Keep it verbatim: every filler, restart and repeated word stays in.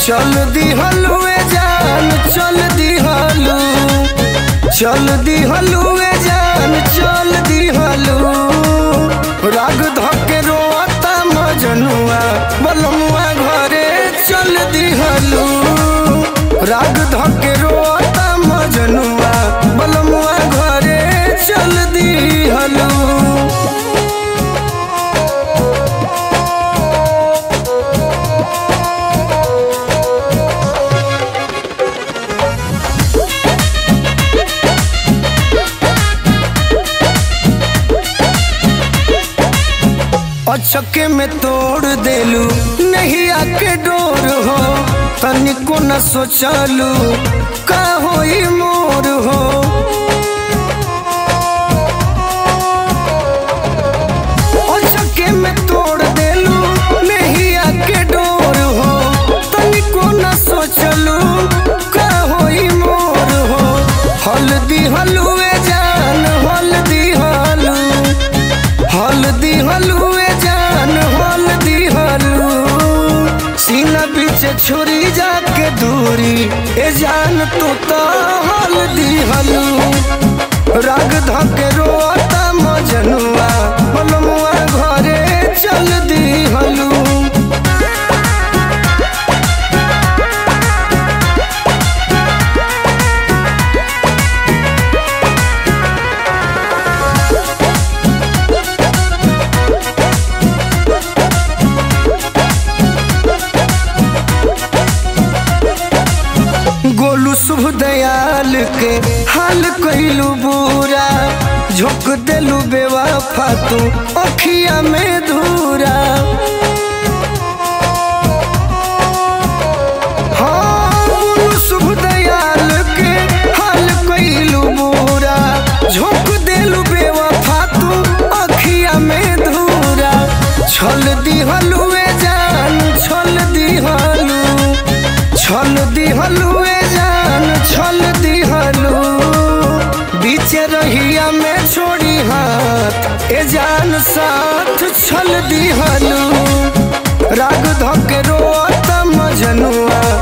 चल दिहलू ए जान चल दिहलू चल दिहलू ए जान चल दिहलू राग धके रोता मजनुआ बलमुआ घरे चल दिहलू राग धके रोता मजनुआ बलमुआ घरे चल दिहलू। चक्के में तोड़ देलू नहीं आके डोर हो तनिको न सोचलू का होई मोर हो। चक्के में तोड़ देलू नहीं आके डोर हो तनिको न सोचलू का होई मोर हो। हल्दी हलुए जान हल्दी हलू हल्दी हलू सीना पीछे छुरी जाके दूरी ए जान तू तो हल्दी हलू राग धके रोता मजनुआ बलमुआ घरे चल दी हलू। गोलू शुभ दयाल के हाल कइलू बुरा झोंक देलू बेवफा तू अखिया में धूरा। हाँ गोलू शुभ दयाल के हाल कइलू बुरा झोंक देलू बेवफा तू अखिया में धूरा। छल दिहलू ए जान छल दिहलू छल दिहलू छल दिहलू बीच रहिया में छोड़ी हाथ ए जान साथ छल दिहलू राग धके रोता मजनुआ